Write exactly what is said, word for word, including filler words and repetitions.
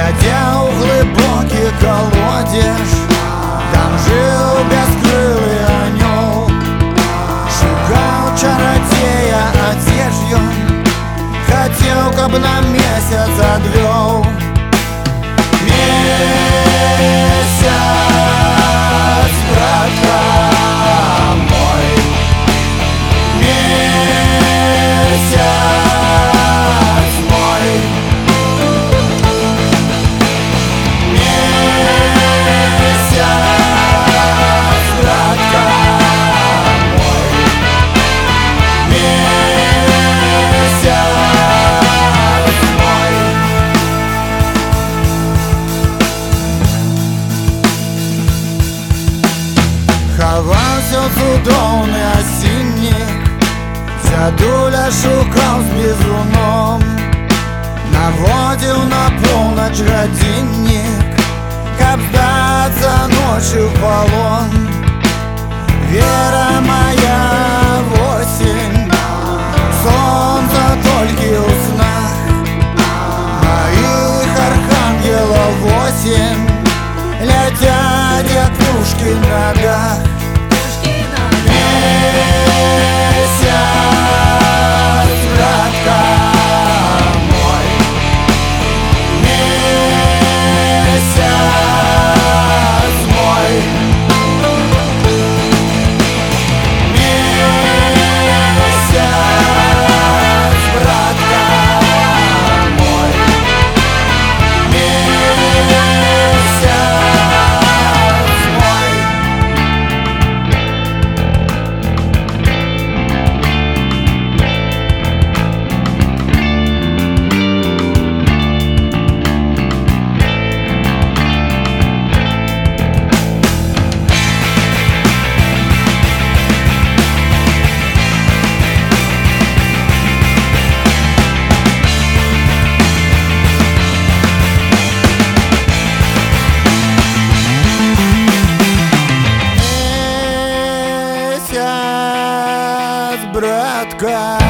глядя у глибокий колодеж, там жил безкрылый анёл, шукал чародея одежью, хотел, каб на месяц отвел. Месяц, братка мой, месяц мой, месяц, братка мой, месяц мой. Ховався цудовний осінник, дядуля шукав з бізуном, наводив на полночь годинник, каб сдаться ночью в полон. Вера моя в осень, солнце только у снах, моих архангелов восемь летят, як пушки в ногах. Месяц, братка мой, месяц мой, месяц, братка мой, месяц мой. Месяц, братка